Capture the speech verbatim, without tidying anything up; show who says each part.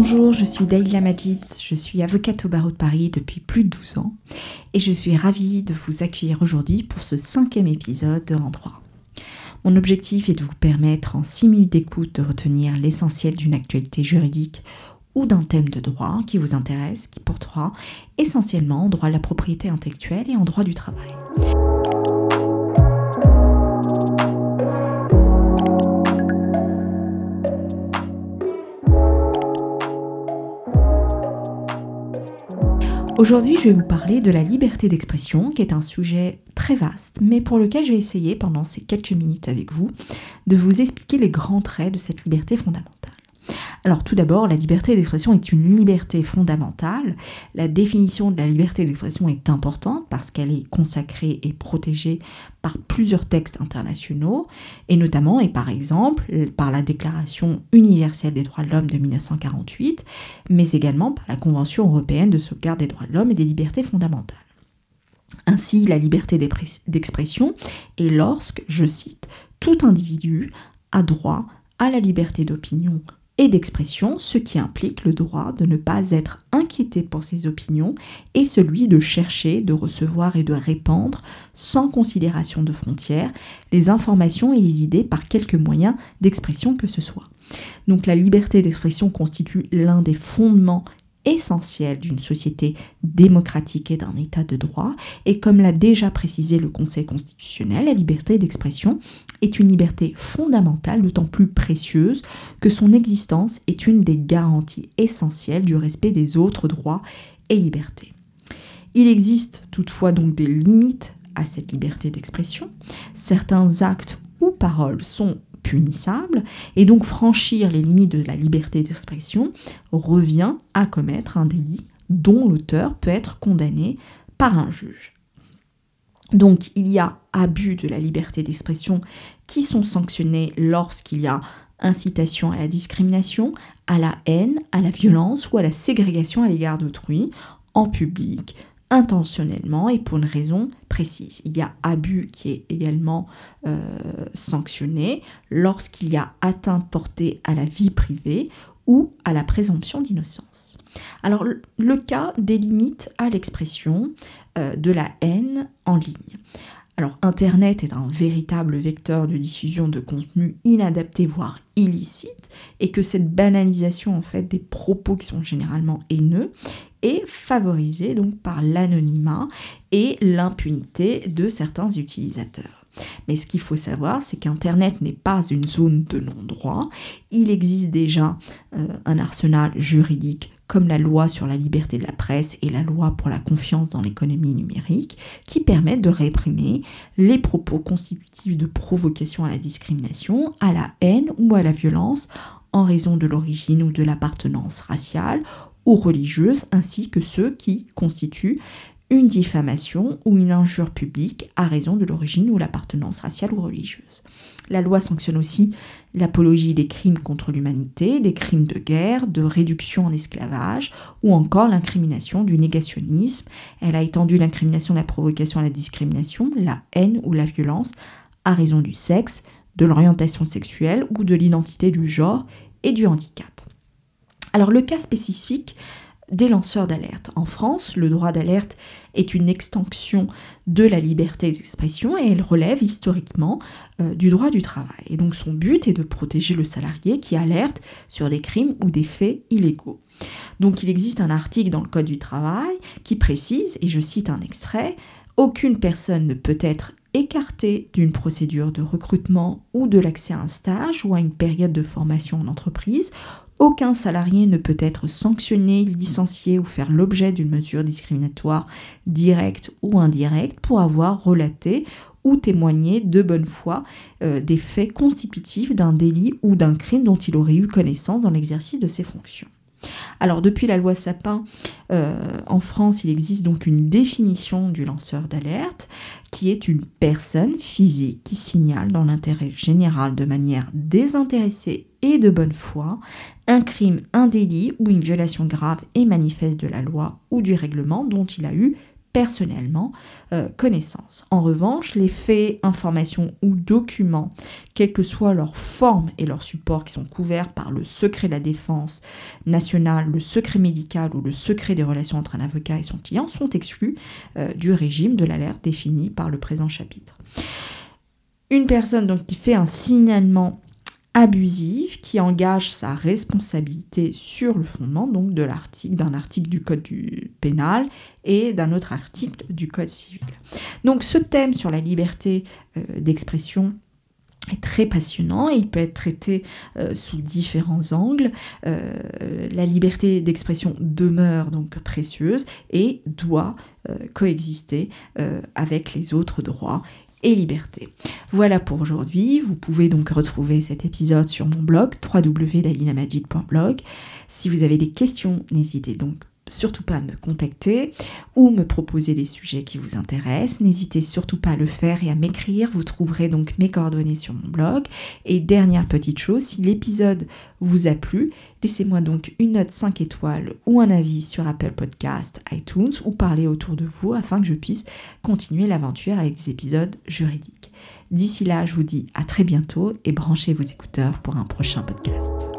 Speaker 1: Bonjour, je suis Daïla Majid, je suis avocate au barreau de Paris depuis plus de douze ans et je suis ravie de vous accueillir aujourd'hui pour ce cinquième épisode de En droit. Mon objectif est de vous permettre en six minutes d'écoute de retenir l'essentiel d'une actualité juridique ou d'un thème de droit qui vous intéresse, qui portera essentiellement en droit de la propriété intellectuelle et en droit du travail. Aujourd'hui, je vais vous parler de la liberté d'expression, qui est un sujet très vaste, mais pour lequel je vais essayer, pendant ces quelques minutes avec vous, de vous expliquer les grands traits de cette liberté fondamentale. Alors tout d'abord, la liberté d'expression est une liberté fondamentale. La définition de la liberté d'expression est importante parce qu'elle est consacrée et protégée par plusieurs textes internationaux, et notamment, et par exemple, par la Déclaration universelle des droits de l'homme de dix-neuf cent quarante-huit, mais également par la Convention européenne de sauvegarde des droits de l'homme et des libertés fondamentales. Ainsi, la liberté d'expression est lorsque, je cite, « tout individu a droit à la liberté d'opinion et d'expression, ce qui implique le droit de ne pas être inquiété pour ses opinions et celui de chercher, de recevoir et de répandre, sans considération de frontières, les informations et les idées par quelque moyen d'expression que ce soit. » Donc la liberté d'expression constitue l'un des fondements essentiel d'une société démocratique et d'un état de droit, et comme l'a déjà précisé le Conseil constitutionnel, la liberté d'expression est une liberté fondamentale, d'autant plus précieuse que son existence est une des garanties essentielles du respect des autres droits et libertés. Il existe toutefois donc des limites à cette liberté d'expression. Certains actes ou paroles sont punissable, et donc franchir les limites de la liberté d'expression revient à commettre un délit dont l'auteur peut être condamné par un juge. Donc il y a abus de la liberté d'expression qui sont sanctionnés lorsqu'il y a incitation à la discrimination, à la haine, à la violence ou à la ségrégation à l'égard d'autrui, en public, intentionnellement et pour une raison précise. Il y a abus qui est également euh, sanctionné lorsqu'il y a atteinte portée à la vie privée ou à la présomption d'innocence. Alors le, le cas des limites à l'expression euh, de la haine en ligne. Alors Internet est un véritable vecteur de diffusion de contenus inadaptés, voire illicites, et que cette banalisation en fait des propos qui sont généralement haineux est favorisée donc par l'anonymat et l'impunité de certains utilisateurs. Mais ce qu'il faut savoir, c'est qu'Internet n'est pas une zone de non-droit. Il existe déjà euh, un arsenal juridique comme la loi sur la liberté de la presse et la loi pour la confiance dans l'économie numérique, qui permettent de réprimer les propos constitutifs de provocation à la discrimination, à la haine ou à la violence en raison de l'origine ou de l'appartenance raciale ou religieuse, ainsi que ceux qui constituent une diffamation ou une injure publique à raison de l'origine ou l'appartenance raciale ou religieuse. La loi sanctionne aussi l'apologie des crimes contre l'humanité, des crimes de guerre, de réduction en esclavage ou encore l'incrimination du négationnisme. Elle a étendu l'incrimination de la provocation à la discrimination, la haine ou la violence à raison du sexe, de l'orientation sexuelle ou de l'identité du genre et du handicap. Alors le cas spécifique des lanceurs d'alerte. En France, le droit d'alerte est une extension de la liberté d'expression et elle relève historiquement euh, du droit du travail. Et donc son but est de protéger le salarié qui alerte sur des crimes ou des faits illégaux. Donc il existe un article dans le Code du travail qui précise, et je cite un extrait, « Aucune personne ne peut être écartée d'une procédure de recrutement ou de l'accès à un stage ou à une période de formation en entreprise. Aucun salarié ne peut être sanctionné, licencié ou faire l'objet d'une mesure discriminatoire directe ou indirecte pour avoir relaté ou témoigné de bonne foi euh, des faits constitutifs d'un délit ou d'un crime dont il aurait eu connaissance dans l'exercice de ses fonctions. » Alors depuis la loi Sapin, euh, en France, il existe donc une définition du lanceur d'alerte qui est une personne physique qui signale dans l'intérêt général de manière désintéressée et de bonne foi un crime, un délit ou une violation grave et manifeste de la loi ou du règlement dont il a eu personnellement euh, connaissance. En revanche, les faits, informations ou documents, quelle que soit leur forme et leur support, qui sont couverts par le secret de la défense nationale, le secret médical ou le secret des relations entre un avocat et son client, sont exclus euh, du régime de l'alerte défini par le présent chapitre. Une personne donc qui fait un signalement abusif, qui engage sa responsabilité sur le fondement donc de l'article, d'un article du Code du pénal et d'un autre article du Code civil. Donc ce thème sur la liberté euh, d'expression est très passionnant et il peut être traité euh, sous différents angles. Euh, la liberté d'expression demeure donc précieuse et doit euh, coexister euh, avec les autres droits et liberté. Voilà pour aujourd'hui. Vous pouvez donc retrouver cet épisode sur mon blog w w w point dalila majid point blog. Si vous avez des questions, n'hésitez donc surtout pas à me contacter ou me proposer des sujets qui vous intéressent. N'hésitez surtout pas à le faire et à m'écrire. Vous trouverez donc mes coordonnées sur mon blog. Et dernière petite chose, si l'épisode vous a plu, laissez-moi donc une note cinq étoiles ou un avis sur Apple Podcast, iTunes ou parlez autour de vous afin que je puisse continuer l'aventure avec des épisodes juridiques. D'ici là, je vous dis à très bientôt et branchez vos écouteurs pour un prochain podcast.